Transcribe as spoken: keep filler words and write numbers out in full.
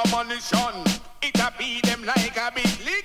ammunition. It a beat them like a big lick.